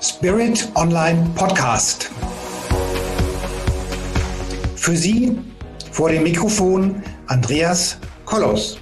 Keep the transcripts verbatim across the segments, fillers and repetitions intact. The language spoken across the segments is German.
Spirit Online Podcast. Für Sie vor dem Mikrofon Andreas Kollos.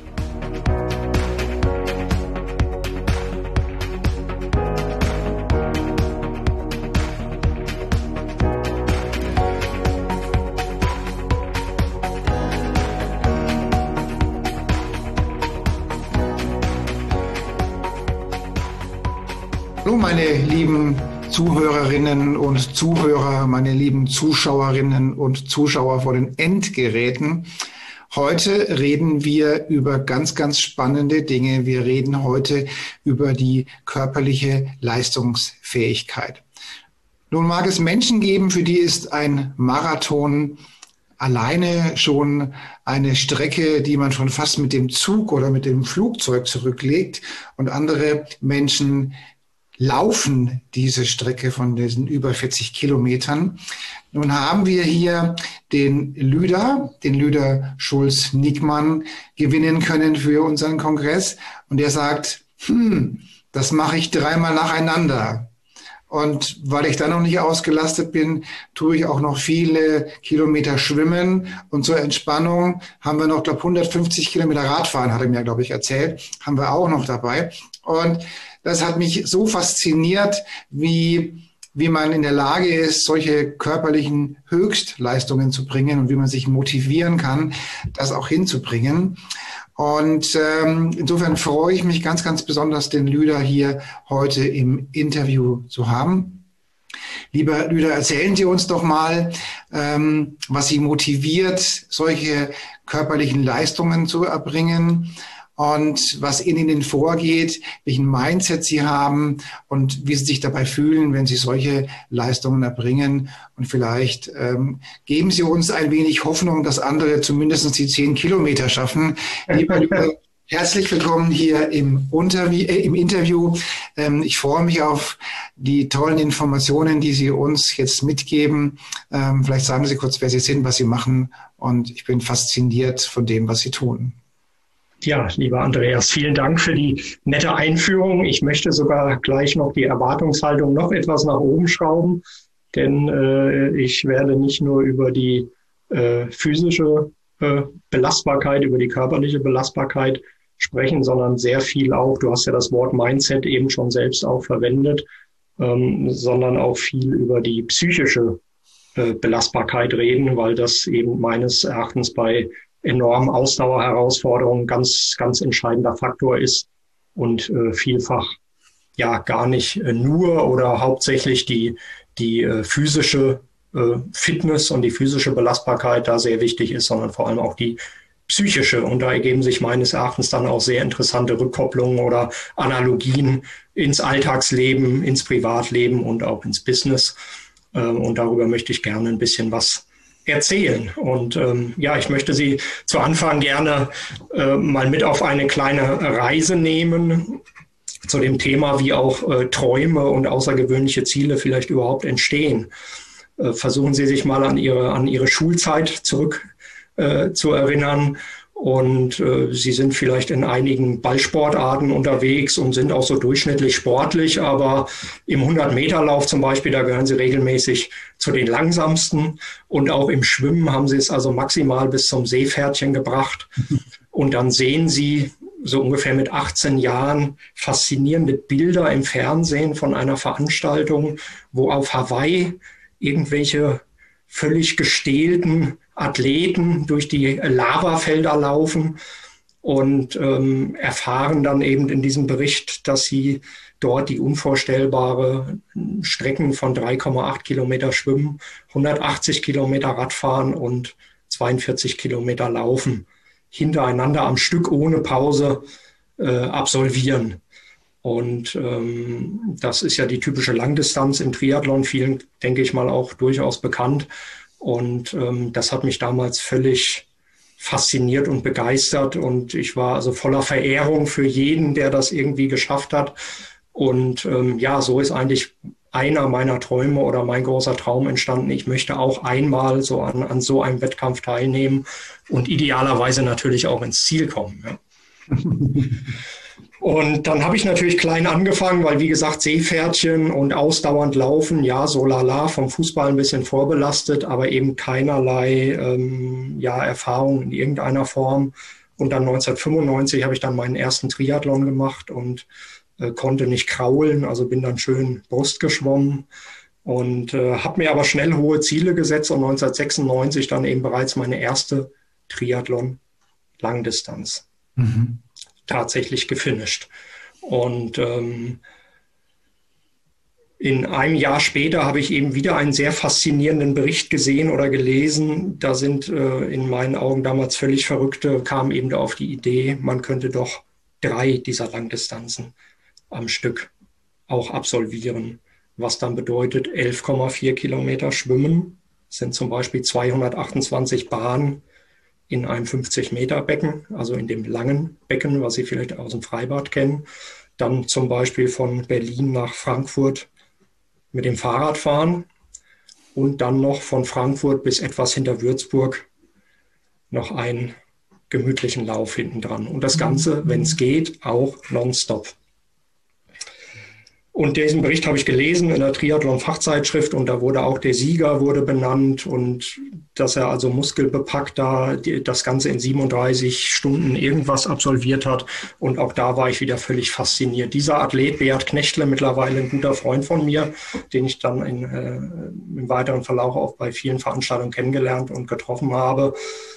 Hallo meine lieben Zuhörerinnen und Zuhörer, meine lieben Zuschauerinnen und Zuschauer vor den Endgeräten. Heute reden wir über ganz, ganz spannende Dinge. Wir reden heute über die körperliche Leistungsfähigkeit. Nun mag es Menschen geben, für die ist ein Marathon alleine schon eine Strecke, die man schon fast mit dem Zug oder mit dem Flugzeug zurücklegt, und andere Menschen laufen diese Strecke von diesen über vierzig Kilometern. Nun haben wir hier den Lüder, den Lüder Schulz-Nickmann gewinnen können für unseren Kongress. Und er sagt, hm, das mache ich dreimal nacheinander. Und weil ich da noch nicht ausgelastet bin, tue ich auch noch viele Kilometer schwimmen. Und zur Entspannung haben wir noch, glaube ich, hundertfünfzig Kilometer Radfahren, hat er mir, glaube ich, erzählt, haben wir auch noch dabei. Und das hat mich so fasziniert, wie, wie man in der Lage ist, solche körperlichen Höchstleistungen zu bringen und wie man sich motivieren kann, das auch hinzubringen. Und ähm, insofern freue ich mich ganz, ganz besonders, den Lüder hier heute im Interview zu haben. Lieber Lüder, erzählen Sie uns doch mal, ähm, was Sie motiviert, solche körperlichen Leistungen zu erbringen und was in Ihnen vorgeht, welchen Mindset Sie haben und wie Sie sich dabei fühlen, wenn Sie solche Leistungen erbringen. Und vielleicht ähm, geben Sie uns ein wenig Hoffnung, dass andere zumindest die zehn Kilometer schaffen. Lieber Lüder, herzlich willkommen hier im, Untervi- äh, im Interview. Ähm, ich freue mich auf die tollen Informationen, die Sie uns jetzt mitgeben. Ähm, vielleicht sagen Sie kurz, wer Sie sind, was Sie machen. Und ich bin fasziniert von dem, was Sie tun. Ja, lieber Andreas, vielen Dank für die nette Einführung. Ich möchte sogar gleich noch die Erwartungshaltung noch etwas nach oben schrauben, denn äh, ich werde nicht nur über die äh, physische äh, Belastbarkeit, über die körperliche Belastbarkeit sprechen, sondern sehr viel auch, du hast ja das Wort Mindset eben schon selbst auch verwendet, ähm, sondern auch viel über die psychische äh, Belastbarkeit reden, weil das eben meines Erachtens bei enormen Ausdauerherausforderungen ganz, ganz entscheidender Faktor ist und äh, vielfach ja gar nicht äh, nur oder hauptsächlich die, die äh, physische äh, Fitness und die physische Belastbarkeit da sehr wichtig ist, sondern vor allem auch die psychische. Und da ergeben sich meines Erachtens dann auch sehr interessante Rückkopplungen oder Analogien ins Alltagsleben, ins Privatleben und auch ins Business. Äh, und darüber möchte ich gerne ein bisschen was erzählen. Und ähm, ja, ich möchte Sie zu Anfang gerne äh, mal mit auf eine kleine Reise nehmen zu dem Thema, wie auch äh, Träume und außergewöhnliche Ziele vielleicht überhaupt entstehen. Äh, versuchen Sie sich mal an Ihre, an Ihre Schulzeit zurück äh, zu erinnern. Und äh, Sie sind vielleicht in einigen Ballsportarten unterwegs und sind auch so durchschnittlich sportlich, aber im hundert-Meter-Lauf zum Beispiel, da gehören Sie regelmäßig zu den langsamsten. Und auch im Schwimmen haben Sie es also maximal bis zum Seepferdchen gebracht. Und dann sehen Sie so ungefähr mit achtzehn Jahren faszinierende Bilder im Fernsehen von einer Veranstaltung, wo auf Hawaii irgendwelche völlig gestählten Athleten durch die Lavafelder laufen und ähm, erfahren dann eben in diesem Bericht, dass sie dort die unvorstellbare Strecken von drei Komma acht Kilometer schwimmen, hundertachtzig Kilometer Radfahren und zweiundvierzig Kilometer laufen, hintereinander am Stück ohne Pause äh, absolvieren. Und ähm, das ist ja die typische Langdistanz im Triathlon, vielen, denke ich mal, auch durchaus bekannt. Und ähm, das hat mich damals völlig fasziniert und begeistert. Und ich war also voller Verehrung für jeden, der das irgendwie geschafft hat. Und ähm, ja, so ist eigentlich einer meiner Träume oder mein großer Traum entstanden. Ich möchte auch einmal so an, an so einem Wettkampf teilnehmen und idealerweise natürlich auch ins Ziel kommen. Ja. Und dann habe ich natürlich klein angefangen, weil wie gesagt Seepferdchen und ausdauernd laufen, ja, so lala, vom Fußball ein bisschen vorbelastet, aber eben keinerlei ähm, ja, Erfahrung in irgendeiner Form. Und dann neunzehnhundertfünfundneunzig habe ich dann meinen ersten Triathlon gemacht und äh, konnte nicht kraulen, also bin dann schön Brust geschwommen und äh, habe mir aber schnell hohe Ziele gesetzt und neunzehnhundertsechsundneunzig dann eben bereits meine erste Triathlon-Langdistanz. Mhm. tatsächlich gefinisht. Und ähm, in einem Jahr später habe ich eben wieder einen sehr faszinierenden Bericht gesehen oder gelesen. Da sind äh, in meinen Augen damals völlig Verrückte, kamen eben auf die Idee, man könnte doch drei dieser Langdistanzen am Stück auch absolvieren. Was dann bedeutet elf Komma vier Kilometer Schwimmen, sind zum Beispiel zweihundertachtundzwanzig Bahnen in einem fünfzig Meter Becken, also in dem langen Becken, was Sie vielleicht aus dem Freibad kennen. Dann zum Beispiel von Berlin nach Frankfurt mit dem Fahrrad fahren und dann noch von Frankfurt bis etwas hinter Würzburg noch einen gemütlichen Lauf hinten dran. Und das Ganze, wenn es geht, auch nonstop. Und diesen Bericht habe ich gelesen in der Triathlon-Fachzeitschrift und da wurde auch der Sieger wurde benannt und dass er also muskelbepackt da die, das Ganze in siebenunddreißig Stunden irgendwas absolviert hat. Und auch da war ich wieder völlig fasziniert. Dieser Athlet, Beat Knechtle, mittlerweile ein guter Freund von mir, den ich dann in, äh, im weiteren Verlauf auch bei vielen Veranstaltungen kennengelernt und getroffen habe.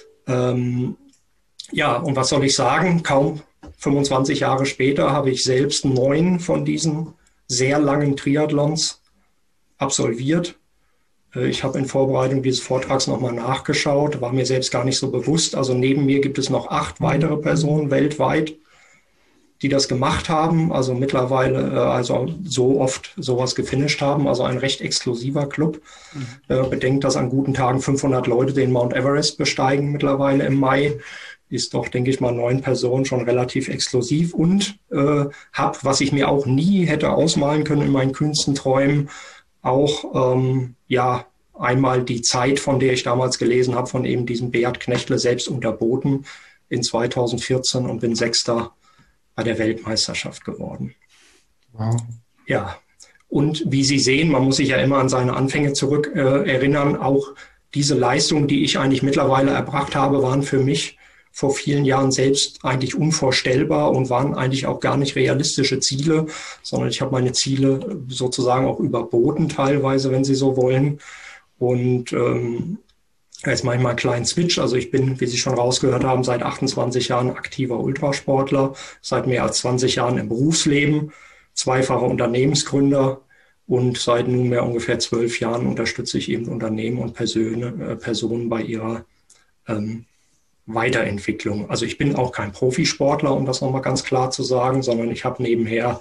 Ähm, ja, und was soll ich sagen? Kaum fünfundzwanzig Jahre später habe ich selbst neun von diesen sehr langen Triathlons absolviert. Ich habe in Vorbereitung dieses Vortrags nochmal nachgeschaut, war mir selbst gar nicht so bewusst. Also neben mir gibt es noch acht weitere Personen weltweit, die das gemacht haben, also mittlerweile also so oft sowas gefinisht haben, also ein recht exklusiver Club. Mhm. Bedenkt, dass an guten Tagen fünfhundert Leute den Mount Everest besteigen mittlerweile im Mai. Ist doch, denke ich mal, neun Personen schon relativ exklusiv und äh, habe, was ich mir auch nie hätte ausmalen können in meinen kühnsten Träumen, auch ähm, ja einmal die Zeit, von der ich damals gelesen habe, von eben diesem Beat Knechtle selbst unterboten in zweitausendvierzehn und bin Sechster bei der Weltmeisterschaft geworden. Wow. Ja, und wie Sie sehen, man muss sich ja immer an seine Anfänge zurück äh, erinnern, auch diese Leistungen, die ich eigentlich mittlerweile erbracht habe, waren für mich vor vielen Jahren selbst eigentlich unvorstellbar und waren eigentlich auch gar nicht realistische Ziele, sondern ich habe meine Ziele sozusagen auch überboten teilweise, wenn Sie so wollen. Und ähm, jetzt mache ich mal einen kleinen Switch. Also ich bin, wie Sie schon rausgehört haben, seit achtundzwanzig Jahren aktiver Ultrasportler, seit mehr als zwanzig Jahren im Berufsleben, zweifacher Unternehmensgründer und seit nunmehr ungefähr zwölf Jahren unterstütze ich eben Unternehmen und Personen, äh, Personen bei ihrer ähm, Weiterentwicklung. Also ich bin auch kein Profisportler, um das nochmal ganz klar zu sagen, sondern ich habe nebenher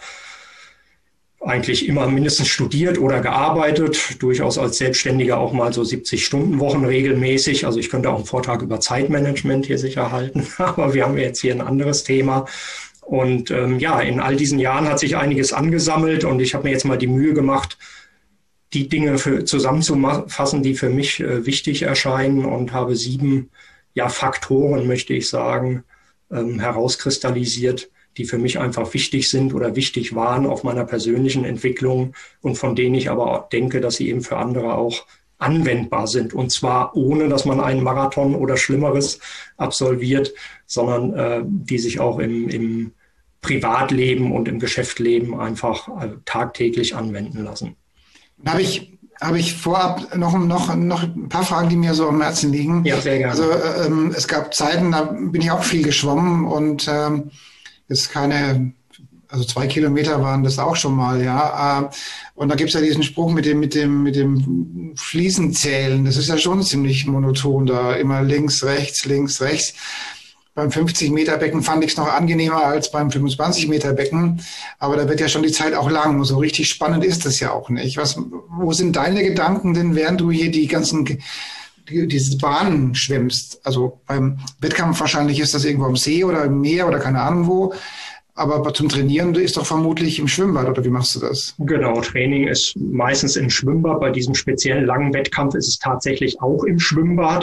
eigentlich immer mindestens studiert oder gearbeitet, durchaus als Selbstständiger auch mal so siebzig Stunden Wochen regelmäßig. Also ich könnte auch einen Vortrag über Zeitmanagement hier sicher halten, aber wir haben jetzt hier ein anderes Thema. Und ähm, ja, in all diesen Jahren hat sich einiges angesammelt und ich habe mir jetzt mal die Mühe gemacht, die Dinge für, zusammenzufassen, die für mich äh, wichtig erscheinen und habe sieben ja, Faktoren, möchte ich sagen, ähm, herauskristallisiert, die für mich einfach wichtig sind oder wichtig waren auf meiner persönlichen Entwicklung und von denen ich aber auch denke, dass sie eben für andere auch anwendbar sind. Und zwar ohne, dass man einen Marathon oder Schlimmeres absolviert, sondern äh, die sich auch im, im Privatleben und im Geschäftsleben einfach äh, tagtäglich anwenden lassen. Da habe ich Habe ich vorab noch, noch, noch ein paar Fragen, die mir so am Herzen liegen. Ja, sehr gerne. Also ähm, es gab Zeiten, da bin ich auch viel geschwommen und ähm, jetzt keine, also zwei Kilometer waren das auch schon mal, ja. Äh, und da gibt es ja diesen Spruch mit dem, mit dem, mit dem Fliesenzählen. Das ist ja schon ziemlich monoton da, immer links, rechts, links, rechts. Beim fünfzig Meter Becken fand ich es noch angenehmer als beim fünfundzwanzig Meter Becken. Aber da wird ja schon die Zeit auch lang. So richtig spannend ist das ja auch nicht. Was, wo sind deine Gedanken denn, während du hier die ganzen, die, diese Bahnen schwimmst? Also beim Wettkampf wahrscheinlich ist das irgendwo am See oder im Meer oder keine Ahnung wo. Aber zum Trainieren ist doch vermutlich im Schwimmbad, oder wie machst du das? Genau, Training ist meistens im Schwimmbad. Bei diesem speziellen langen Wettkampf ist es tatsächlich auch im Schwimmbad.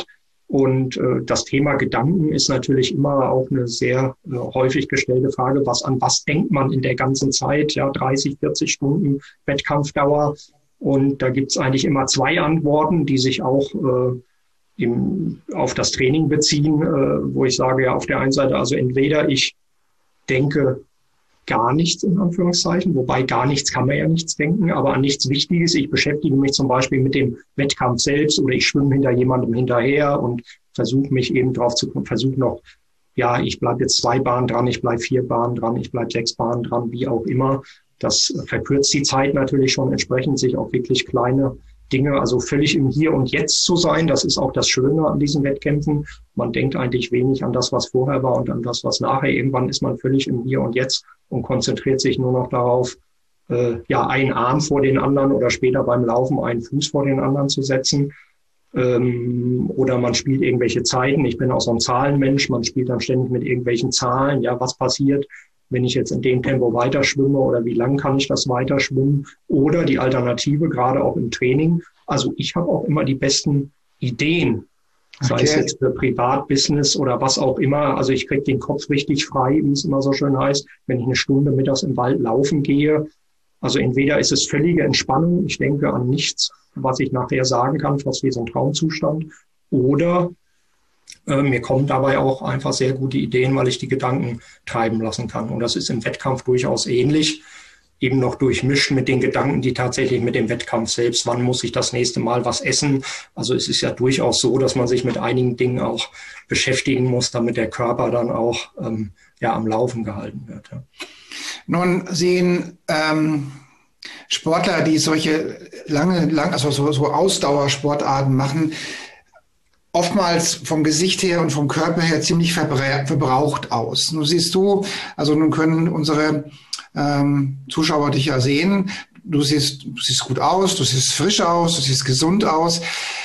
Und äh, das Thema Gedanken ist natürlich immer auch eine sehr äh, häufig gestellte Frage, was an was denkt man in der ganzen Zeit, ja, dreißig, vierzig Stunden Wettkampfdauer. Und da gibt's eigentlich immer zwei Antworten, die sich auch äh, im, auf das Training beziehen, äh, wo ich sage, ja, auf der einen Seite, also entweder ich denke gar nichts in Anführungszeichen, wobei gar nichts kann man ja nichts denken, aber an nichts Wichtiges. Ich beschäftige mich zum Beispiel mit dem Wettkampf selbst oder ich schwimme hinter jemandem hinterher und versuche mich eben drauf zu kommen, versuche noch, ja, ich bleibe jetzt zwei Bahnen dran, ich bleibe vier Bahnen dran, ich bleibe sechs Bahnen dran, wie auch immer. Das verkürzt die Zeit natürlich schon entsprechend, sich auch wirklich kleine Dinge, also völlig im Hier und Jetzt zu sein. Das ist auch das Schöne an diesen Wettkämpfen. Man denkt eigentlich wenig an das, was vorher war und an das, was nachher. Irgendwann ist man völlig im Hier und Jetzt und konzentriert sich nur noch darauf, äh, ja, einen Arm vor den anderen oder später beim Laufen einen Fuß vor den anderen zu setzen. Ähm, oder man spielt irgendwelche Zeiten. Ich bin auch so ein Zahlenmensch. Man spielt dann ständig mit irgendwelchen Zahlen. Ja, was passiert, wenn ich jetzt in dem Tempo weiter schwimme oder wie lang kann ich das weiter schwimmen? Oder die Alternative, gerade auch im Training. Also ich habe auch immer die besten Ideen, sei okay. es jetzt für Privat, Business oder was auch immer. Also ich kriege den Kopf richtig frei, wie es immer so schön heißt, wenn ich eine Stunde mittags im Wald laufen gehe. Also entweder ist es völlige Entspannung, ich denke an nichts, was ich nachher sagen kann, fast wie so ein Traumzustand. Oder äh, mir kommen dabei auch einfach sehr gute Ideen, weil ich die Gedanken treiben lassen kann. Und das ist im Wettkampf durchaus ähnlich, eben noch durchmischt mit den Gedanken, die tatsächlich mit dem Wettkampf selbst, wann muss ich das nächste Mal was essen? Also es ist ja durchaus so, dass man sich mit einigen Dingen auch beschäftigen muss, damit der Körper dann auch ähm, ja am Laufen gehalten wird. Ja. Nun sehen ähm, Sportler, die solche lange, lang, also so, so Ausdauersportarten machen, oftmals vom Gesicht her und vom Körper her ziemlich verbraucht aus. Nun siehst du, also nun können unsere ähm, Zuschauer dich ja sehen. Du siehst, du siehst gut aus, du siehst frisch aus, du siehst gesund aus.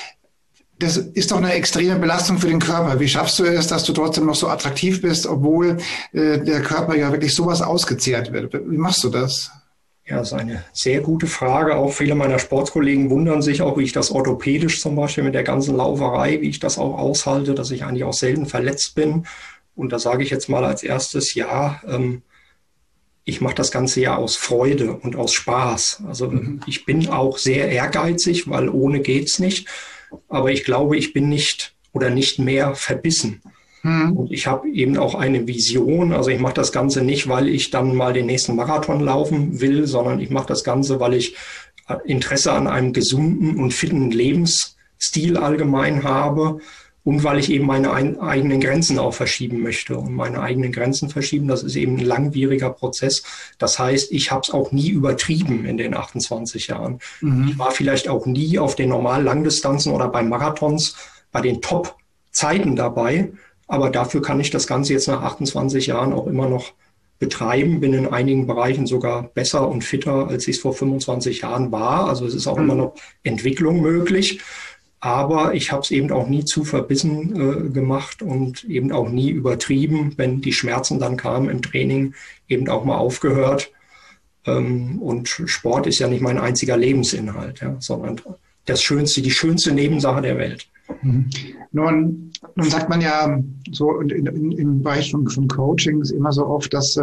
Das ist doch eine extreme Belastung für den Körper. Wie schaffst du es, dass du trotzdem noch so attraktiv bist, obwohl äh, der Körper ja wirklich sowas ausgezehrt wird? Wie machst du das? Ja, das ist eine sehr gute Frage. Auch viele meiner Sportkollegen wundern sich auch, wie ich das orthopädisch zum Beispiel mit der ganzen Lauferei, wie ich das auch aushalte, dass ich eigentlich auch selten verletzt bin. Und da sage ich jetzt mal als erstes, ja, ähm, ich mache das Ganze ja aus Freude und aus Spaß. Also mhm. ich bin auch sehr ehrgeizig, weil ohne geht's nicht. Aber ich glaube, ich bin nicht oder nicht mehr verbissen. Mhm. Und ich habe eben auch eine Vision. Also ich mache das Ganze nicht, weil ich dann mal den nächsten Marathon laufen will, sondern ich mache das Ganze, weil ich Interesse an einem gesunden und fitten Lebensstil allgemein habe und weil ich eben meine ein, eigenen Grenzen auch verschieben möchte. Und meine eigenen Grenzen verschieben, das ist eben ein langwieriger Prozess. Das heißt, ich habe es auch nie übertrieben in den achtundzwanzig Jahren. Mhm. Ich war vielleicht auch nie auf den normalen Langdistanzen oder bei Marathons bei den Top-Zeiten dabei. Aber dafür kann ich das Ganze jetzt nach achtundzwanzig Jahren auch immer noch betreiben. Bin in einigen Bereichen sogar besser und fitter, als ich es vor fünfundzwanzig Jahren war. Also es ist auch mhm. immer noch Entwicklung möglich. Aber ich habe es eben auch nie zu verbissen äh, gemacht und eben auch nie übertrieben, wenn die Schmerzen dann kamen im Training, eben auch mal aufgehört. Ähm, und Sport ist ja nicht mein einziger Lebensinhalt, ja, sondern das schönste, die schönste Nebensache der Welt. Mhm. Nun, nun sagt man ja so in, in, im Bereich von, von Coachings immer so oft, dass äh,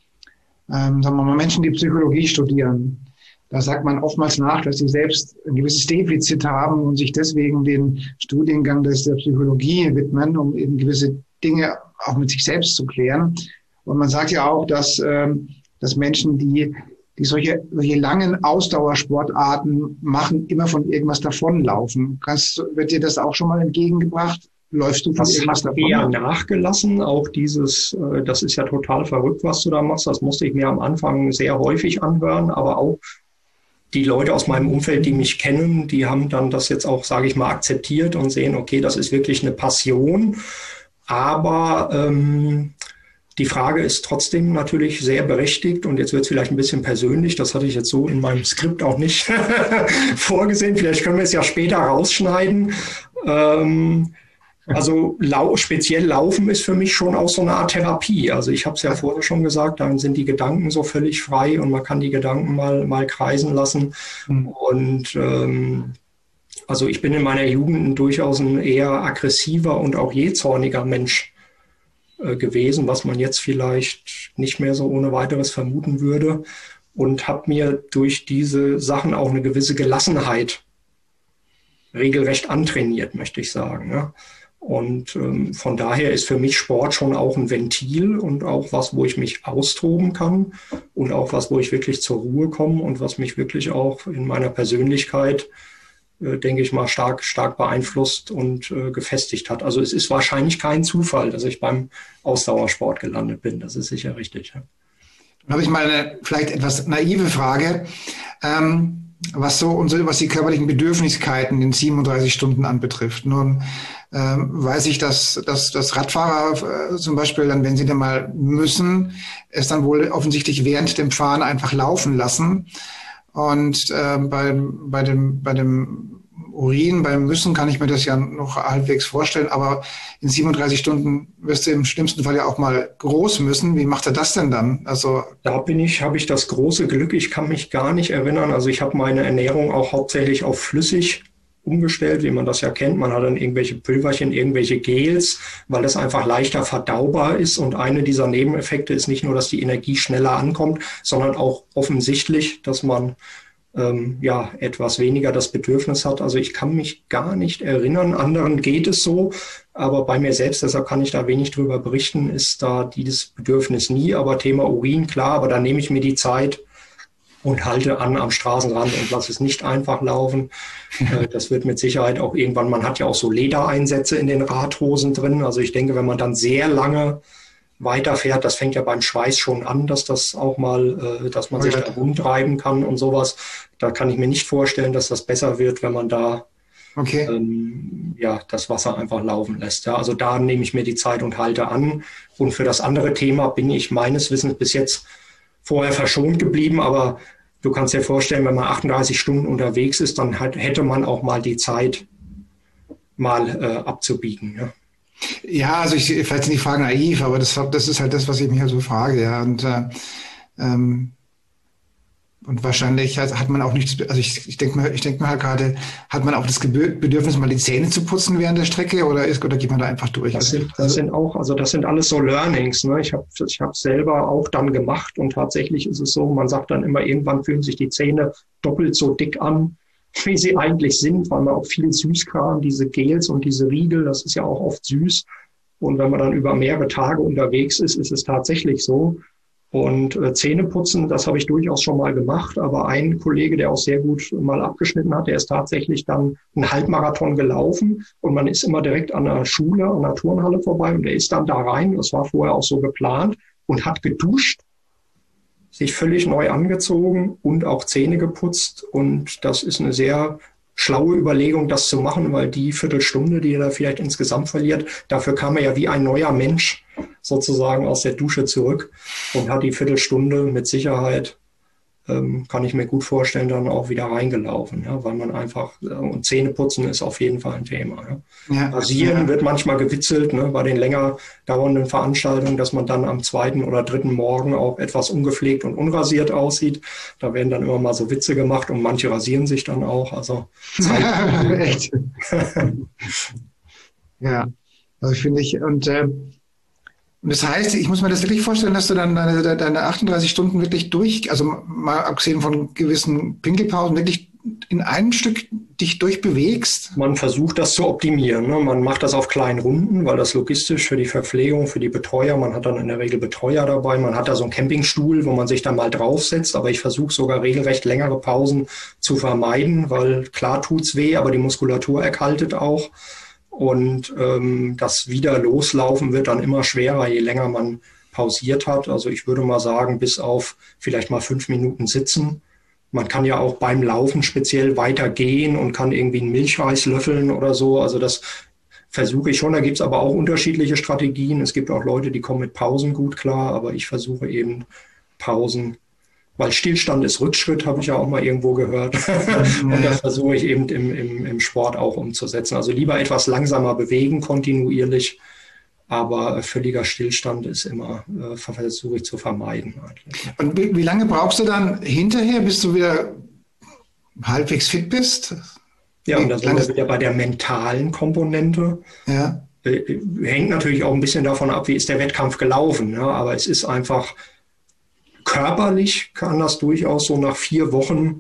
ähm, sagen wir mal, Menschen, die Psychologie studieren, da sagt man oftmals nach, dass sie selbst ein gewisses Defizit haben und sich deswegen den Studiengang des, der Psychologie widmen, um eben gewisse Dinge auch mit sich selbst zu klären. Und man sagt ja auch, dass, ähm, dass Menschen, die, die solche, solche langen Ausdauersportarten machen, immer von irgendwas davonlaufen. Kannst, wird dir das auch schon mal entgegengebracht? Läufst du von das irgendwas davon? Das hat eher nachgelassen. Auch dieses, äh, das ist ja total verrückt, was du da machst. Das musste ich mir am Anfang sehr häufig anhören, aber auch die Leute aus meinem Umfeld, die mich kennen, die haben dann das jetzt auch, sage ich mal, akzeptiert und sehen, okay, das ist wirklich eine Passion. Aber ähm, die Frage ist trotzdem natürlich sehr berechtigt und jetzt wird es vielleicht ein bisschen persönlich. Das hatte ich jetzt so in meinem Skript auch nicht vorgesehen. Vielleicht können wir es ja später rausschneiden. Ähm, Also lau speziell Laufen ist für mich schon auch so eine Art Therapie. Also ich habe es ja vorher schon gesagt, dann sind die Gedanken so völlig frei und man kann die Gedanken mal mal kreisen lassen. Mhm. Und ähm, Also ich bin in meiner Jugend durchaus ein eher aggressiver und auch jähzorniger Mensch äh, gewesen, was man jetzt vielleicht nicht mehr so ohne weiteres vermuten würde. Und habe mir durch diese Sachen auch eine gewisse Gelassenheit regelrecht antrainiert, möchte ich sagen. Ja. Und ähm, von daher ist für mich Sport schon auch ein Ventil und auch was, wo ich mich austoben kann und auch was, wo ich wirklich zur Ruhe komme und was mich wirklich auch in meiner Persönlichkeit, äh, denke ich mal, stark, stark beeinflusst und äh, gefestigt hat. Also es ist wahrscheinlich kein Zufall, dass ich beim Ausdauersport gelandet bin. Das ist sicher richtig. Ja. Dann habe ich mal eine vielleicht etwas naive Frage. Ähm was so unsere, was die körperlichen Bedürfniskeiten in siebenunddreißig Stunden anbetrifft. Nun ähm, weiß ich, dass, dass, dass Radfahrer äh, zum Beispiel dann, wenn sie dann mal müssen, es dann wohl offensichtlich während dem Fahren einfach laufen lassen. Und äh, bei, bei dem, bei dem Urin, beim Müssen kann ich mir das ja noch halbwegs vorstellen, aber in siebenunddreißig Stunden wirst du im schlimmsten Fall ja auch mal groß müssen. Wie macht er das denn dann? Also da bin ich, habe ich das große Glück, ich kann mich gar nicht erinnern. Also ich habe meine Ernährung auch hauptsächlich auf flüssig umgestellt, wie man das ja kennt. Man hat dann irgendwelche Pülverchen, irgendwelche Gels, weil das einfach leichter verdaubar ist. Und eine dieser Nebeneffekte ist nicht nur, dass die Energie schneller ankommt, sondern auch offensichtlich, dass man Ähm, ja, etwas weniger das Bedürfnis hat. Also ich kann mich gar nicht erinnern, anderen geht es so, aber bei mir selbst, deshalb kann ich da wenig drüber berichten, ist da dieses Bedürfnis nie. Aber Thema Urin, klar, aber da nehme ich mir die Zeit und halte an am Straßenrand und lasse es nicht einfach laufen. äh, das wird mit Sicherheit auch irgendwann, man hat ja auch so Ledereinsätze in den Radhosen drin. Also ich denke, wenn man dann sehr lange weiterfährt, das fängt ja beim Schweiß schon an, dass das auch mal, äh, dass man sich da rumtreiben kann und sowas. Da kann ich mir nicht vorstellen, dass das besser wird, wenn man da okay. ähm, ja, das Wasser einfach laufen lässt. Ja, also da nehme ich mir die Zeit und halte an. Und für das andere Thema bin ich meines Wissens bis jetzt vorher verschont geblieben, aber du kannst dir vorstellen, wenn man achtunddreißig Stunden unterwegs ist, dann hat, hätte man auch mal die Zeit, mal äh, abzubiegen. Ja. Ja, also ich, vielleicht sind die Fragen naiv, aber das, das ist halt das, was ich mich halt so frage, ja. Und, äh, ähm, und wahrscheinlich hat, hat man auch nichts, also ich, ich denke mal, ich denke mal halt gerade, hat man auch das Bedürfnis, mal die Zähne zu putzen während der Strecke oder ist, oder geht man da einfach durch? Das sind, das sind auch, also das sind alles so Learnings, ne? Ich habe ich habe selber auch dann gemacht und tatsächlich ist es so, man sagt dann immer, irgendwann fühlen sich die Zähne doppelt so dick an, wie sie eigentlich sind, weil man auch viel Süßkram, diese Gels und diese Riegel, das ist ja auch oft süß. Und wenn man dann über mehrere Tage unterwegs ist, ist es tatsächlich so. Und äh, Zähneputzen, das habe ich durchaus schon mal gemacht. Aber ein Kollege, der auch sehr gut mal abgeschnitten hat, der ist tatsächlich dann einen Halbmarathon gelaufen. Und man ist immer direkt an der Schule, an der Turnhalle vorbei. Und der ist dann da rein, das war vorher auch so geplant, und hat geduscht, sich völlig neu angezogen und auch Zähne geputzt. Und das ist eine sehr schlaue Überlegung, das zu machen, weil die Viertelstunde, die er da vielleicht insgesamt verliert, dafür kam er ja wie ein neuer Mensch sozusagen aus der Dusche zurück und hat die Viertelstunde mit Sicherheit, ähm, kann ich mir gut vorstellen, dann auch wieder reingelaufen, ja, weil man einfach, äh, und Zähneputzen ist auf jeden Fall ein Thema. Ja. Ja, Rasieren ja. wird manchmal gewitzelt, ne, bei den länger dauernden Veranstaltungen, dass man dann am zweiten oder dritten Morgen auch etwas ungepflegt und unrasiert aussieht. Da werden dann immer mal so Witze gemacht und manche rasieren sich dann auch. Also echt. Ja, also finde ich, und äh, Und das heißt, ich muss mir das wirklich vorstellen, dass du dann deine, deine achtunddreißig Stunden wirklich durch, also mal abgesehen von gewissen Pinkelpausen, wirklich in einem Stück dich durchbewegst? Man versucht das zu optimieren. Ne? Man macht das auf kleinen Runden, weil das logistisch für die Verpflegung, für die Betreuer, man hat dann in der Regel Betreuer dabei, man hat da so einen Campingstuhl, wo man sich dann mal draufsetzt, aber ich versuche sogar regelrecht längere Pausen zu vermeiden, weil klar tut's weh, aber die Muskulatur erkaltet auch. Und ähm, das wieder loslaufen wird dann immer schwerer, je länger man pausiert hat. Also ich würde mal sagen, bis auf vielleicht mal fünf Minuten sitzen. Man kann ja auch beim Laufen speziell weitergehen und kann irgendwie einen Milchreis löffeln oder so. Also das versuche ich schon. Da gibt es aber auch unterschiedliche Strategien. Es gibt auch Leute, die kommen mit Pausen gut klar, aber ich versuche eben Pausen, weil Stillstand ist Rückschritt, habe ich ja auch mal irgendwo gehört. Und das versuche ich eben im, im, im Sport auch umzusetzen. Also lieber etwas langsamer bewegen, kontinuierlich, aber völliger Stillstand ist immer, äh, versuche ich zu vermeiden. Eigentlich. Und wie, wie lange brauchst du dann hinterher, bis du wieder halbwegs fit bist? Ja, und da sind wir wieder bei der mentalen Komponente. Ja. Äh, hängt natürlich auch ein bisschen davon ab, wie ist der Wettkampf gelaufen. Ne? Aber es ist einfach körperlich, kann das durchaus so nach vier Wochen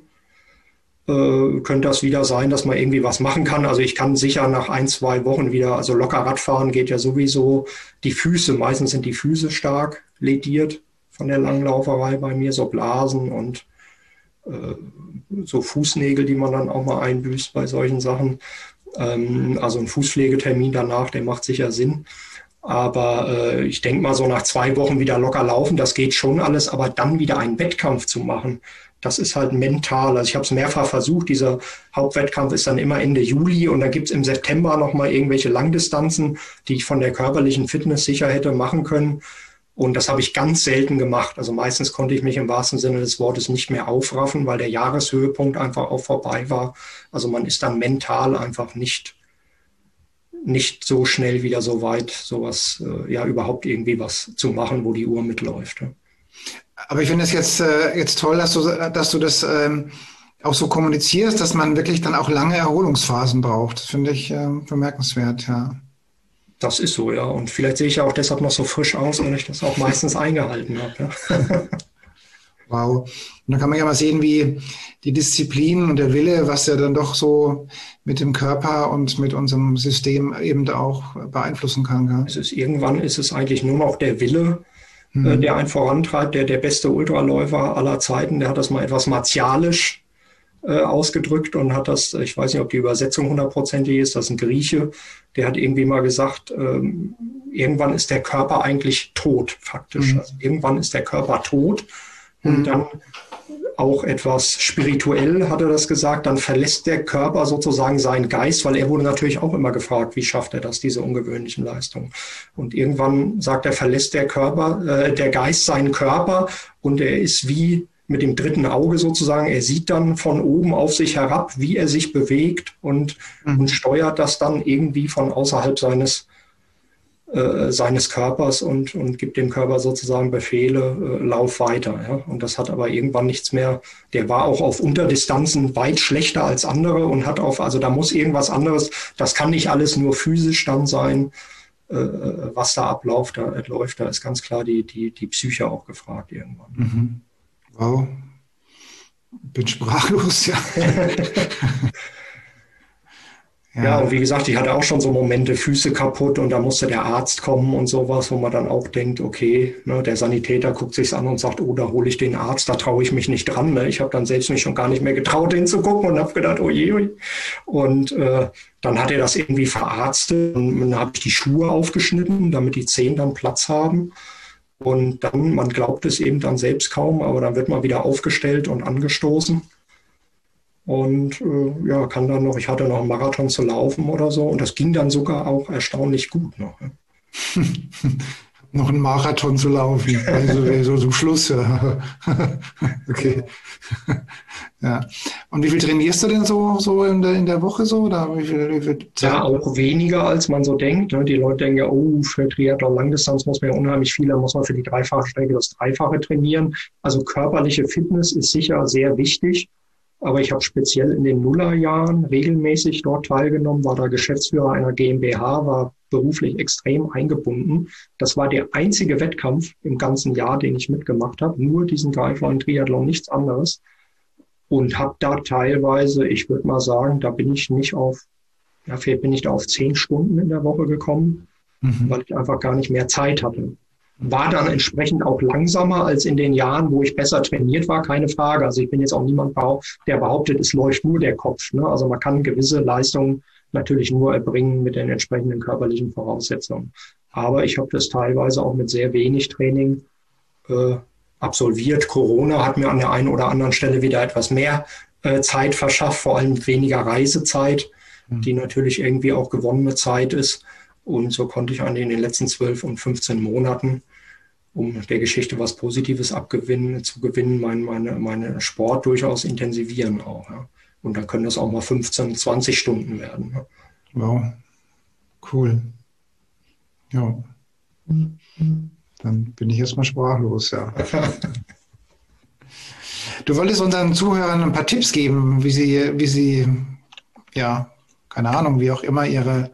äh, könnte das wieder sein, dass man irgendwie was machen kann. Also ich kann sicher nach ein, zwei Wochen wieder, also locker Radfahren geht ja sowieso. Die Füße, meistens sind die Füße stark lediert von der Langlauferei bei mir, so Blasen und äh, so Fußnägel, die man dann auch mal einbüßt bei solchen Sachen. Ähm, also ein Fußpflegetermin danach, der macht sicher Sinn. Aber äh, ich denke mal, so nach zwei Wochen wieder locker laufen, das geht schon alles, aber dann wieder einen Wettkampf zu machen, das ist halt mental. Also ich habe es mehrfach versucht, dieser Hauptwettkampf ist dann immer Ende Juli und da gibt es im September nochmal irgendwelche Langdistanzen, die ich von der körperlichen Fitness sicher hätte machen können. Und das habe ich ganz selten gemacht. Also meistens konnte ich mich im wahrsten Sinne des Wortes nicht mehr aufraffen, weil der Jahreshöhepunkt einfach auch vorbei war. Also man ist dann mental einfach nicht nicht so schnell wieder so weit, sowas, äh, ja, überhaupt irgendwie was zu machen, wo die Uhr mitläuft. Ja. Aber ich finde es jetzt, äh, jetzt toll, dass du, dass du das ähm, auch so kommunizierst, dass man wirklich dann auch lange Erholungsphasen braucht. Das finde ich äh, bemerkenswert, ja. Das ist so, ja. Und vielleicht sehe ich ja auch deshalb noch so frisch aus, weil ich das auch meistens eingehalten habe. Ja. Wow. Und dann kann man ja mal sehen, wie die Disziplin und der Wille, was ja dann doch so mit dem Körper und mit unserem System eben auch beeinflussen kann. Gell? Es ist, irgendwann ist es eigentlich nur noch der Wille, mhm. äh, der einen vorantreibt. Der, der beste Ultraläufer aller Zeiten, der hat das mal etwas martialisch äh, ausgedrückt und hat das, ich weiß nicht, ob die Übersetzung hundertprozentig ist, das ist ein Grieche, der hat irgendwie mal gesagt, ähm, irgendwann ist der Körper eigentlich tot, faktisch. Mhm. Also irgendwann ist der Körper tot. Und dann auch etwas spirituell, hat er das gesagt, dann verlässt der Körper sozusagen seinen Geist, weil er wurde natürlich auch immer gefragt, wie schafft er das, diese ungewöhnlichen Leistungen. Und irgendwann sagt er, verlässt der Körper, äh, der Geist seinen Körper und er ist wie mit dem dritten Auge sozusagen, er sieht dann von oben auf sich herab, wie er sich bewegt und, mhm. und steuert das dann irgendwie von außerhalb seines seines Körpers und, und gibt dem Körper sozusagen Befehle, äh, lauf weiter. Ja? Und das hat aber irgendwann nichts mehr, der war auch auf Unterdistanzen weit schlechter als andere und hat auf, also da muss irgendwas anderes, das kann nicht alles nur physisch dann sein, äh, was da abläuft, da läuft, da ist ganz klar die, die, die Psyche auch gefragt irgendwann. Mhm. Wow. Bin sprachlos, ja. Ja. ja, und wie gesagt, ich hatte auch schon so Momente, Füße kaputt und da musste der Arzt kommen und sowas, wo man dann auch denkt, okay, ne, der Sanitäter guckt sich's an und sagt, oh, da hole ich den Arzt, da traue ich mich nicht dran. Ne? Ich habe dann selbst mich schon gar nicht mehr getraut, hinzugucken und habe gedacht, oh je, oh je. Und äh, dann hat er das irgendwie verarztet und dann habe ich die Schuhe aufgeschnitten, damit die Zehen dann Platz haben. Und dann, man glaubt es eben dann selbst kaum, aber dann wird man wieder aufgestellt und angestoßen. Und äh, ja, kann dann noch, ich hatte noch einen Marathon zu laufen oder so und das ging dann sogar auch erstaunlich gut noch. Ja. Noch einen Marathon zu laufen, also so zum Schluss. Ja. Okay. Ja. Und wie viel trainierst du denn so, so in, der, in der Woche so? Oder wie viel, wie viel Zeit? Ja, auch weniger, als man so denkt. Ne? Die Leute denken ja, oh, für Triathlon Langdistanz muss man ja unheimlich viel, da muss man für die dreifache Strecke das Dreifache trainieren. Also körperliche Fitness ist sicher sehr wichtig. Aber ich habe speziell in den Nullerjahren regelmäßig dort teilgenommen, war da Geschäftsführer einer GmbH, war beruflich extrem eingebunden. Das war der einzige Wettkampf im ganzen Jahr, den ich mitgemacht habe. Nur diesen Greifwein-Triathlon, nichts anderes. Und habe da teilweise, ich würde mal sagen, da bin ich nicht auf, ja, vielleicht bin ich da auf zehn Stunden in der Woche gekommen, mhm. weil ich einfach gar nicht mehr Zeit hatte. War dann entsprechend auch langsamer als in den Jahren, wo ich besser trainiert war, keine Frage. Also ich bin jetzt auch niemand, der behauptet, es läuft nur der Kopf. Ne? Also man kann gewisse Leistungen natürlich nur erbringen mit den entsprechenden körperlichen Voraussetzungen. Aber ich habe das teilweise auch mit sehr wenig Training äh, absolviert. Corona hat mir an der einen oder anderen Stelle wieder etwas mehr äh, Zeit verschafft, vor allem weniger Reisezeit, mhm. die natürlich irgendwie auch gewonnene Zeit ist. Und so konnte ich eigentlich in den letzten zwölf und fünfzehn Monaten, um der Geschichte was Positives abgewinnen, zu gewinnen, mein, meine, meine Sport durchaus intensivieren auch. Ja. Und dann können das auch mal fünfzehn, zwanzig Stunden werden. Ja. Wow, cool. Ja. Dann bin ich erstmal sprachlos, ja. Du wolltest unseren Zuhörern ein paar Tipps geben, wie sie, wie sie ja, keine Ahnung, wie auch immer ihre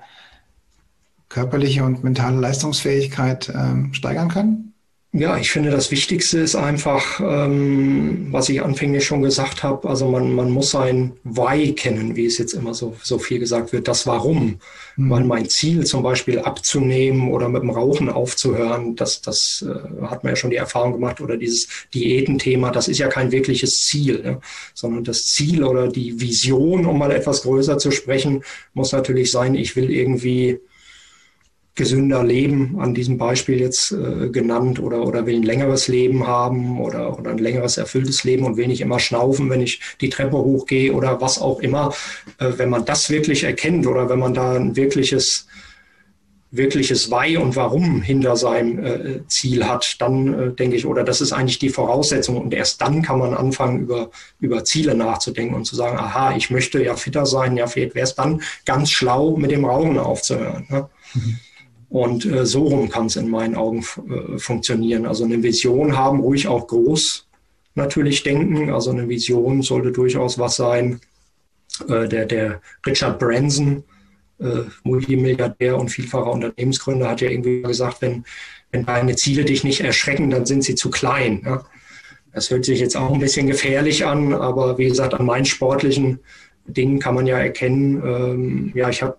körperliche und mentale Leistungsfähigkeit ähm, steigern können? Ja, ich finde, das Wichtigste ist einfach, ähm, was ich anfänglich schon gesagt habe, also man, man muss sein Why kennen, wie es jetzt immer so, so viel gesagt wird, das Warum. Mhm. Weil mein Ziel zum Beispiel abzunehmen oder mit dem Rauchen aufzuhören, das, das äh, hat man ja schon die Erfahrung gemacht, oder dieses Diätenthema, das ist ja kein wirkliches Ziel, ne? Sondern das Ziel oder die Vision, um mal etwas größer zu sprechen, muss natürlich sein, ich will irgendwie gesünder leben, an diesem Beispiel jetzt äh, genannt, oder, oder will ein längeres Leben haben oder, oder ein längeres erfülltes Leben und will nicht immer schnaufen, wenn ich die Treppe hochgehe oder was auch immer. Äh, wenn man das wirklich erkennt oder wenn man da ein wirkliches, wirkliches Why und Warum hinter seinem äh, Ziel hat, dann äh, denke ich, oder das ist eigentlich die Voraussetzung, und erst dann kann man anfangen, über, über Ziele nachzudenken und zu sagen, aha, ich möchte ja fitter sein, ja, vielleicht wäre es dann ganz schlau, mit dem Rauchen aufzuhören. Ne? Mhm. Und äh, so rum kann es in meinen Augen äh, funktionieren. Also eine Vision haben, ruhig auch groß natürlich denken. Also eine Vision sollte durchaus was sein. Äh, der, der Richard Branson, äh, Multimilliardär und vielfacher Unternehmensgründer, hat ja irgendwie gesagt, wenn, wenn deine Ziele dich nicht erschrecken, dann sind sie zu klein. Ja? Das hört sich jetzt auch ein bisschen gefährlich an, aber wie gesagt, an meinen sportlichen Dingen kann man ja erkennen, ähm, ja, ich habe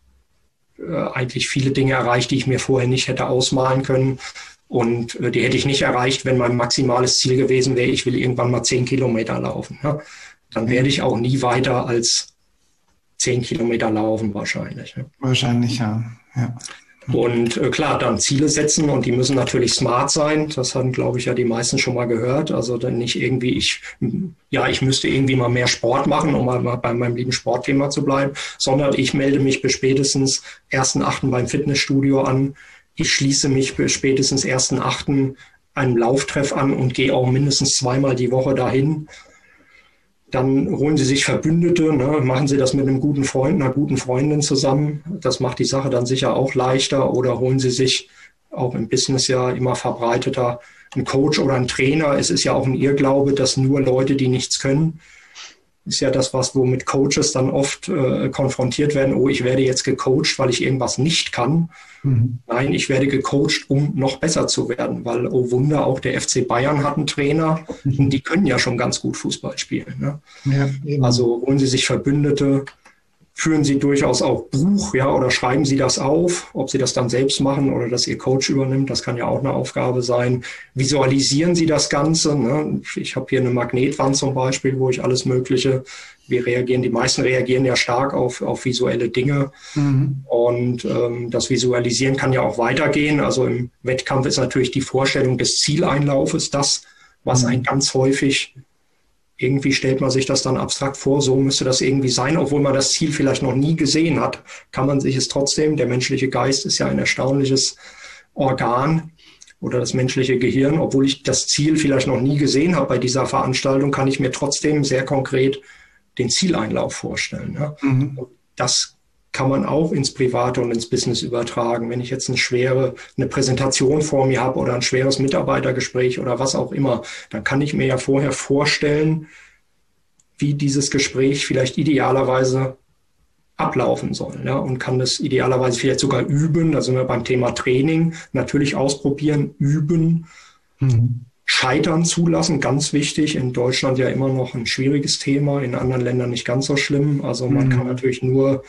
eigentlich viele Dinge erreicht, die ich mir vorher nicht hätte ausmalen können. Und äh, die hätte ich nicht erreicht, wenn mein maximales Ziel gewesen wäre, ich will irgendwann mal zehn Kilometer laufen. Ja? Dann werde ich auch nie weiter als zehn Kilometer laufen wahrscheinlich. Ja? Wahrscheinlich, ja. ja. Und äh, klar, dann Ziele setzen, und die müssen natürlich smart sein. Das haben, glaube ich, ja die meisten schon mal gehört. Also dann nicht irgendwie, ich, ja, ich müsste irgendwie mal mehr Sport machen, um mal bei meinem lieben Sportthema zu bleiben, sondern ich melde mich bis spätestens ersten achten beim Fitnessstudio an. Ich schließe mich bis spätestens ersten achten einem Lauftreff an und gehe auch mindestens zweimal die Woche dahin. Dann holen Sie sich Verbündete, ne? Machen Sie das mit einem guten Freund, einer guten Freundin zusammen. Das macht die Sache dann sicher auch leichter. Oder holen Sie sich, auch im Business ja immer verbreiteter, einen Coach oder einen Trainer. Es ist ja auch ein Irrglaube, dass nur Leute, die nichts können, ist ja das, was womit Coaches dann oft äh, konfrontiert werden. Oh, ich werde jetzt gecoacht, weil ich irgendwas nicht kann. Mhm. Nein, ich werde gecoacht, um noch besser zu werden, weil, oh Wunder, auch der F C Bayern hat einen Trainer, mhm. und die können ja schon ganz gut Fußball spielen. Ne? Ja, also holen Sie sich Verbündete, führen Sie durchaus auch Buch, ja, oder schreiben Sie das auf, ob Sie das dann selbst machen oder dass Ihr Coach übernimmt, das kann ja auch eine Aufgabe sein. Visualisieren Sie das Ganze. Ne? Ich habe hier eine Magnetwand zum Beispiel, wo ich alles Mögliche, wir reagieren, die meisten reagieren ja stark auf, auf visuelle Dinge. Mhm. Und ähm, das Visualisieren kann ja auch weitergehen. Also im Wettkampf ist natürlich die Vorstellung des Zieleinlaufes das, was mhm. ein ganz häufig, irgendwie stellt man sich das dann abstrakt vor, so müsste das irgendwie sein, obwohl man das Ziel vielleicht noch nie gesehen hat, kann man sich es trotzdem, der menschliche Geist ist ja ein erstaunliches Organ oder das menschliche Gehirn, obwohl ich das Ziel vielleicht noch nie gesehen habe bei dieser Veranstaltung, kann ich mir trotzdem sehr konkret den Zieleinlauf vorstellen. Ja? Mhm. Und das kann man auch ins Private und ins Business übertragen. Wenn ich jetzt eine schwere, eine Präsentation vor mir habe oder ein schweres Mitarbeitergespräch oder was auch immer, dann kann ich mir ja vorher vorstellen, wie dieses Gespräch vielleicht idealerweise ablaufen soll. Ja? Und kann das idealerweise vielleicht sogar üben. Da sind wir beim Thema Training. Natürlich ausprobieren, üben, mhm. Scheitern zulassen, ganz wichtig. In Deutschland ja immer noch ein schwieriges Thema, in anderen Ländern nicht ganz so schlimm. Also man mhm. kann natürlich nur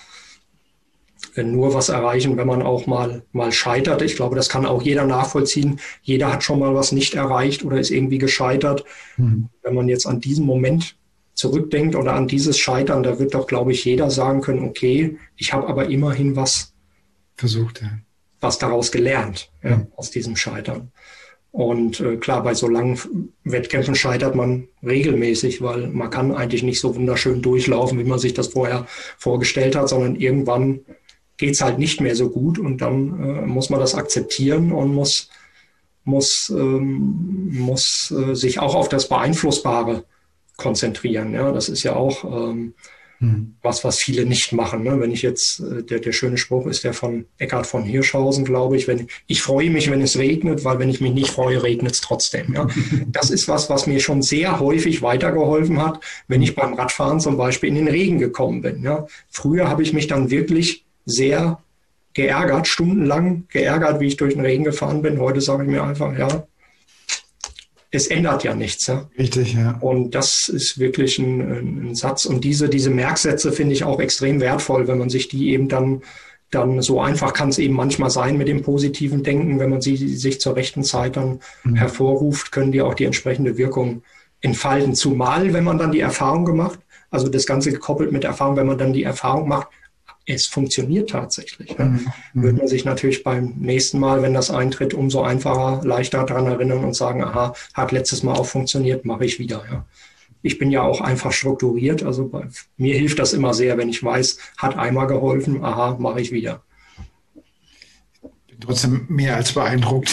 nur was erreichen, wenn man auch mal, mal scheitert. Ich glaube, das kann auch jeder nachvollziehen. Jeder hat schon mal was nicht erreicht oder ist irgendwie gescheitert. Mhm. Wenn man jetzt an diesen Moment zurückdenkt oder an dieses Scheitern, da wird doch, glaube ich, jeder sagen können, okay, ich habe aber immerhin was versucht, ja. was daraus gelernt, ja, mhm. aus diesem Scheitern. Und äh, klar, bei so langen Wettkämpfen scheitert man regelmäßig, weil man kann eigentlich nicht so wunderschön durchlaufen, wie man sich das vorher vorgestellt hat, sondern irgendwann geht's halt nicht mehr so gut und dann äh, muss man das akzeptieren und muss, muss, ähm, muss äh, sich auch auf das Beeinflussbare konzentrieren. Ja, das ist ja auch, ähm, Hm. Was, was viele nicht machen. Ne? Wenn ich jetzt, der, der schöne Spruch ist der von Eckhard von Hirschhausen, glaube ich, wenn ich freue mich, wenn es regnet, weil wenn ich mich nicht freue, regnet es trotzdem. Ja? Das ist was, was mir schon sehr häufig weitergeholfen hat, wenn ich beim Radfahren zum Beispiel in den Regen gekommen bin. Ja? Früher habe ich mich dann wirklich sehr geärgert, stundenlang geärgert, wie ich durch den Regen gefahren bin. Heute sage ich mir einfach, ja, es ändert ja nichts. Ja? Richtig, ja. Und das ist wirklich ein, ein Satz. Und diese, diese Merksätze finde ich auch extrem wertvoll, wenn man sich die eben dann, dann so einfach kann es eben manchmal sein mit dem positiven Denken, wenn man sie sich zur rechten Zeit dann mhm. hervorruft, können die auch die entsprechende Wirkung entfalten. Zumal, wenn man dann die Erfahrung gemacht, also das Ganze gekoppelt mit Erfahrung, wenn man dann die Erfahrung macht, es funktioniert tatsächlich. Ja. Mhm. Wird man sich natürlich beim nächsten Mal, wenn das eintritt, umso einfacher, leichter daran erinnern und sagen, aha, hat letztes Mal auch funktioniert, mache ich wieder. Ja. Ich bin ja auch einfach strukturiert, also bei mir hilft das immer sehr, wenn ich weiß, hat einmal geholfen, aha, mache ich wieder. Bin trotzdem mehr als beeindruckt.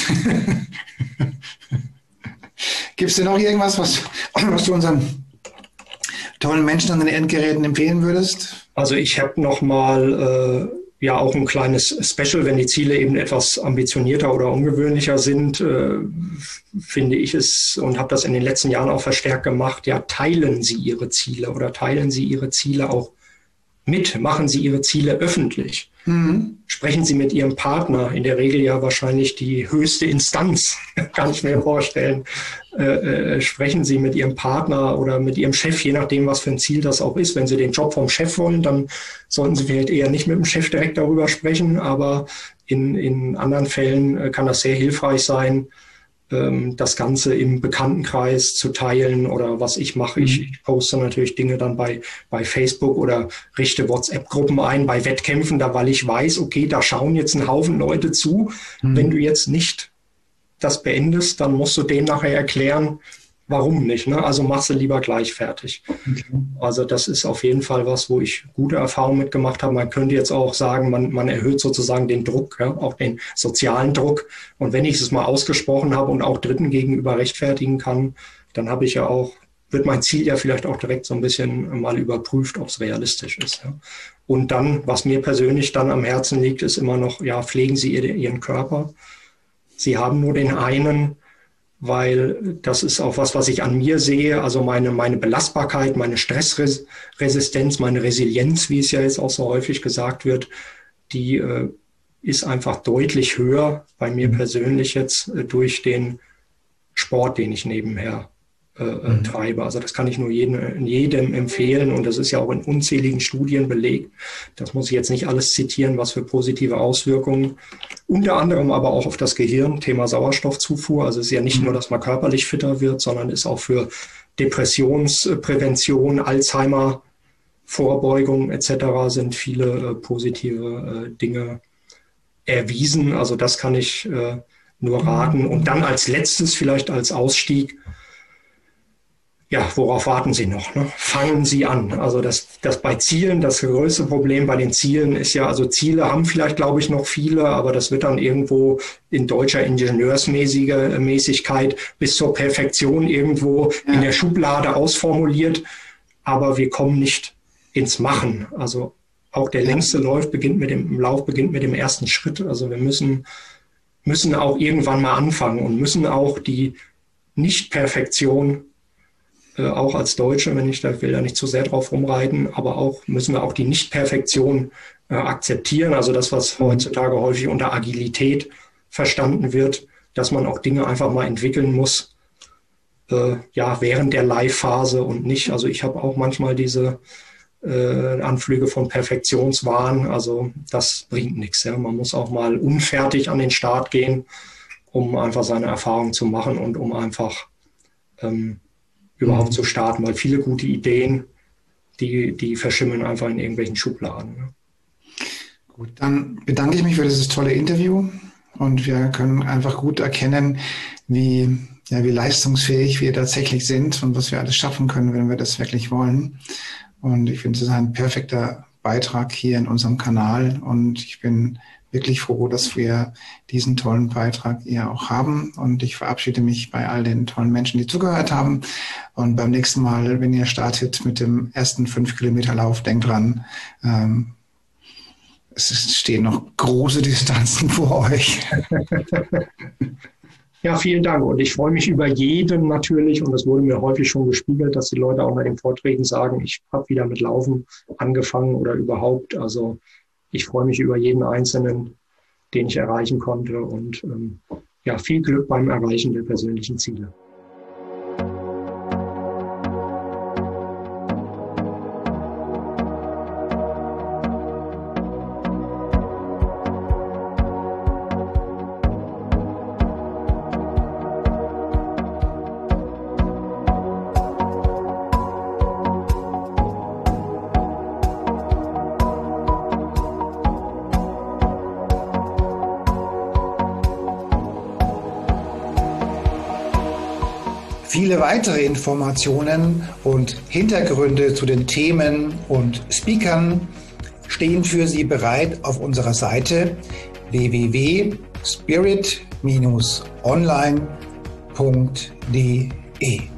Gibt es denn noch irgendwas, was, was du unseren tollen Menschen an den Endgeräten empfehlen würdest? Also ich habe noch mal äh, ja auch ein kleines Special, wenn die Ziele eben etwas ambitionierter oder ungewöhnlicher sind, äh, finde ich es und habe das in den letzten Jahren auch verstärkt gemacht. Ja, teilen Sie Ihre Ziele oder teilen Sie Ihre Ziele auch mit, machen Sie Ihre Ziele öffentlich. Mhm. Sprechen Sie mit Ihrem Partner, in der Regel ja wahrscheinlich die höchste Instanz, kann ich mir vorstellen. Äh, äh, sprechen Sie mit Ihrem Partner oder mit Ihrem Chef, je nachdem, was für ein Ziel das auch ist. Wenn Sie den Job vom Chef wollen, dann sollten Sie vielleicht eher nicht mit dem Chef direkt darüber sprechen, aber in, in anderen Fällen äh, kann das sehr hilfreich sein, das Ganze im Bekanntenkreis zu teilen oder was ich mache. Ich, ich poste natürlich Dinge dann bei, bei Facebook oder richte WhatsApp-Gruppen ein bei Wettkämpfen, da weil ich weiß, okay, da schauen jetzt ein Haufen Leute zu. Mhm. Wenn du jetzt nicht das beendest, dann musst du denen nachher erklären, warum nicht. Ne? Also machst du lieber gleich fertig. Okay. Also das ist auf jeden Fall was, wo ich gute Erfahrungen mitgemacht habe. Man könnte jetzt auch sagen, man, man erhöht sozusagen den Druck, ja? Auch den sozialen Druck. Und wenn ich es mal ausgesprochen habe und auch Dritten gegenüber rechtfertigen kann, dann habe ich ja auch, wird mein Ziel ja vielleicht auch direkt so ein bisschen mal überprüft, ob es realistisch ist. Ja? Und dann, was mir persönlich dann am Herzen liegt, ist immer noch, ja, pflegen Sie Ihren Körper. Sie haben nur den einen, weil das ist auch was, was ich an mir sehe, also meine, meine Belastbarkeit, meine Stressresistenz, meine Resilienz, wie es ja jetzt auch so häufig gesagt wird, die äh, ist einfach deutlich höher bei mir persönlich jetzt äh, durch den Sport, den ich nebenher äh, mhm. treibe. Also das kann ich nur jedem, jedem empfehlen und das ist ja auch in unzähligen Studien belegt. Das muss ich jetzt nicht alles zitieren, was für positive Auswirkungen, unter anderem aber auch auf das Gehirn, Thema Sauerstoffzufuhr. Also es ist ja nicht mhm. nur, dass man körperlich fitter wird, sondern ist auch für Depressionsprävention, Alzheimer, Vorbeugung et cetera sind viele äh, positive äh, Dinge erwiesen. Also das kann ich äh, nur raten. Und dann als letztes vielleicht als Ausstieg, ja, worauf warten Sie noch? Ne? Fangen Sie an. Also das, das bei Zielen, das größte Problem bei den Zielen ist ja, also Ziele haben vielleicht, glaube ich, noch viele, aber das wird dann irgendwo in deutscher Ingenieursmäßigkeit bis zur Perfektion irgendwo ja. in der Schublade ausformuliert. Aber wir kommen nicht ins Machen. Also auch der längste Lauf beginnt mit dem Lauf beginnt mit dem ersten Schritt. Also wir müssen, müssen auch irgendwann mal anfangen und müssen auch die Nicht-Perfektion auch als Deutsche, wenn ich da will, da nicht zu sehr drauf rumreiten, aber auch müssen wir auch die Nicht-Perfektion äh, akzeptieren. Also das, was heutzutage häufig unter Agilität verstanden wird, dass man auch Dinge einfach mal entwickeln muss, äh, ja, während der Live-Phase und nicht. Also ich habe auch manchmal diese äh, Anflüge von Perfektionswahn. Also das bringt nichts. Ja. Man muss auch mal unfertig an den Start gehen, um einfach seine Erfahrung zu machen und um einfach ähm, überhaupt zu starten, weil viele gute Ideen, die, die verschimmeln einfach in irgendwelchen Schubladen. Ne? Gut, dann bedanke ich mich für dieses tolle Interview und wir können einfach gut erkennen, wie, ja, wie leistungsfähig wir tatsächlich sind und was wir alles schaffen können, wenn wir das wirklich wollen. Und ich finde, es ist ein perfekter Beitrag hier in unserem Kanal und ich bin wirklich froh, dass wir diesen tollen Beitrag hier auch haben. Und ich verabschiede mich bei all den tollen Menschen, die zugehört haben. Und beim nächsten Mal, wenn ihr startet mit dem ersten fünf Kilometer Lauf, denkt dran, ähm, es stehen noch große Distanzen vor euch. Ja, vielen Dank. Und ich freue mich über jeden natürlich. Und das wurde mir häufig schon gespiegelt, dass die Leute auch bei den Vorträgen sagen, ich habe wieder mit Laufen angefangen oder überhaupt. Also ich freue mich über jeden Einzelnen, den ich erreichen konnte. Und ähm, ja, viel Glück beim Erreichen der persönlichen Ziele. Viele weitere Informationen und Hintergründe zu den Themen und Speakern stehen für Sie bereit auf unserer Seite w w w punkt spirit Bindestrich online punkt d e.